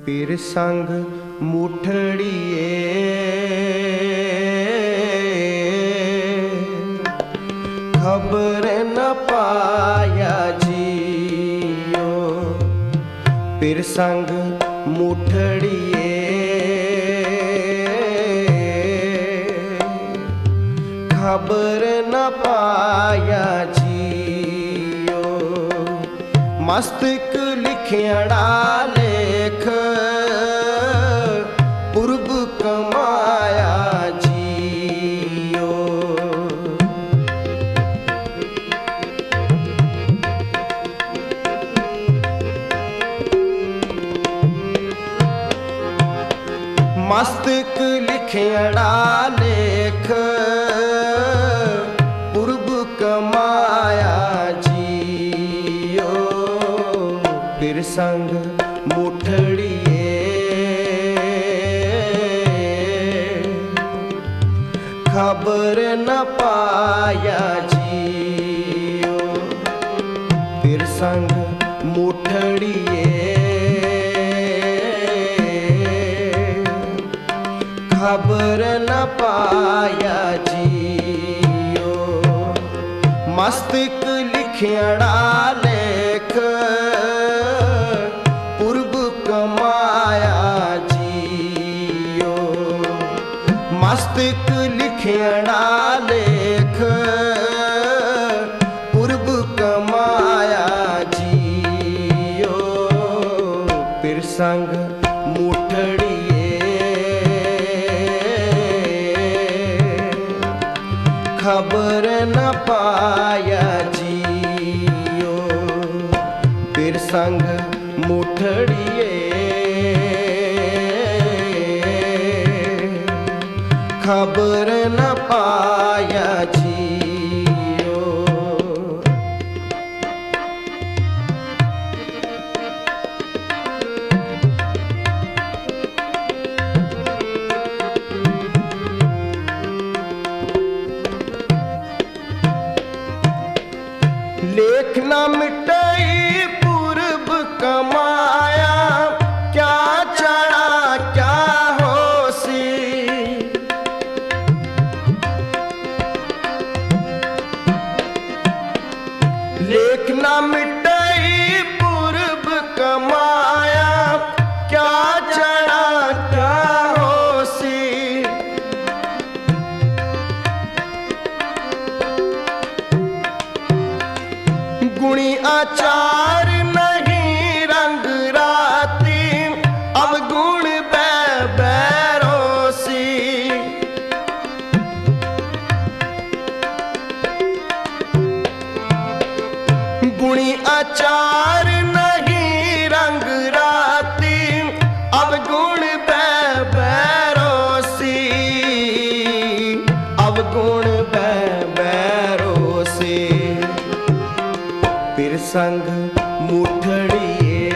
पीर संग मुठड़िए खबर न पाया जियो। पीर संग मुठड़िए खबर न पाया जियो। मस्तक लिखियड़ा लेख पूर्व कमाया जियो। मस्तक लिखियड़ा लेख पूर्व कमाया जियो। पीर संग मुठड़िए खबर न पाया जियो। पीर संग मुठड़िए खबर न पाया जियो। मस्तक लिखियड़ा लेख पूर्व कमाया जियो। मस्तक लिखियड़ा लेख पूर्व कमाया जियो। पीर संग मुठड़िए खबर न पाया जियो। पीर संग मुठड़िए खबर न पाया जियो। लेख न मिटाई पूर्व कमाया क्या चढ़ा क्या होसी। लेख न मिटाई पूर्व कमाया क्या चढ़ा क्या होसी। गुणी आचार नहीं रंग राती अवगुण बैरोसी। गुणी आचार नहीं रंग राती अवगुण बैरोसी। अवगुण बैरोसी। पीर संग मुठड़िए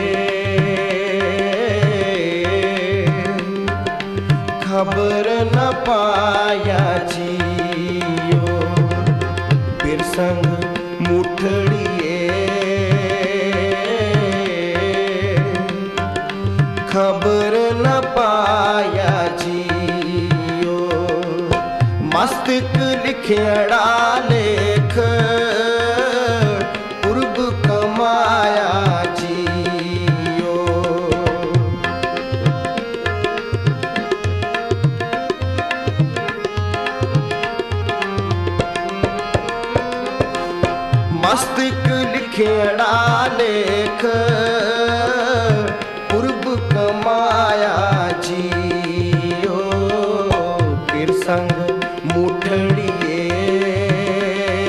खबर न पाया जियो। पीर संग मुठड़िए खबर न पाया जियो। मस्तक लिखियड़ा लेख पूर्व कमाया जियो। मस्तक लिखियड़ा लेख पूर्व कमाया जियो। पीर संग मुठड़िए